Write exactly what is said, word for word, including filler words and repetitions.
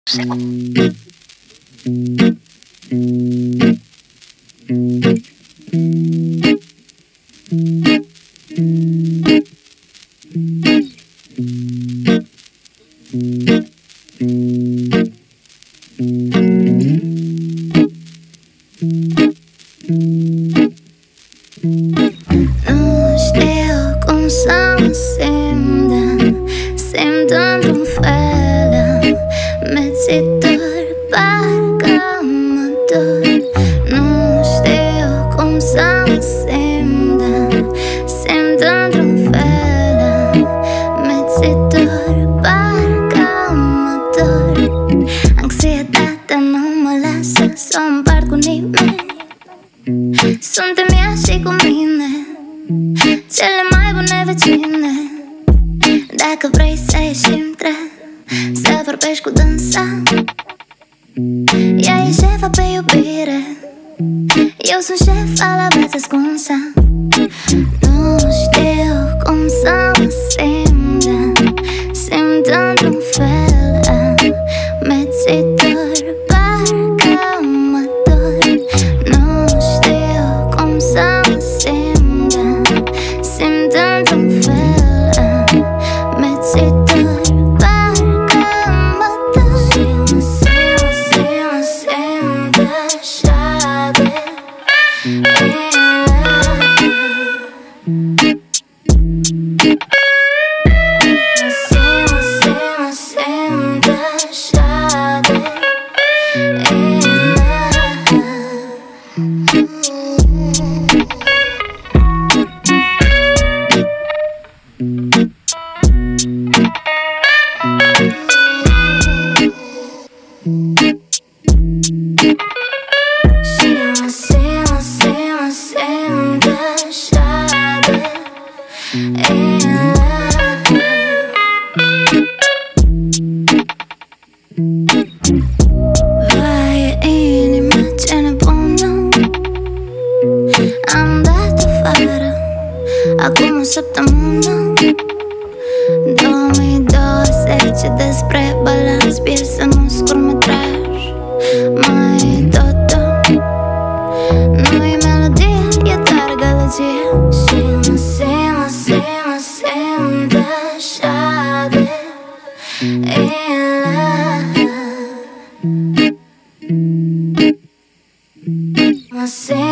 Nu știu cum să mă simt, simt într-un fel mețitor, parcă mă dor. Nu știu cum să mă simt, simt într-un fel mețitor, parcă mă dor. Anxietatea nu mă lasă să o împart cu nimeni. Suntem ea și cu mine, cele mai bune vecine. Dacă vrei să ieșim, trebuie să vorbești cu dânsa. Ea e șefa pe iubire, eu sunt șefa la viața ascunsă. Nu știu cum să mă simt, simt într-un fel mețitor, parcă mă dor. Nu știu cum să mă simt, simt într-un fel mețitor, parcă mă dor. Simt, simt, simt, simt așa de Simt, simt, simt așa de Simt, simt, simt, simt așa de Vai, inima ce nebună, am dat afară acum o săptămână. două mii douăzeci despre balans, piesă, nu scurtmetraj. Mai tot, nu-i melodie, e doar gălăgie. Simt, simt, simt, simt așa de Mă simt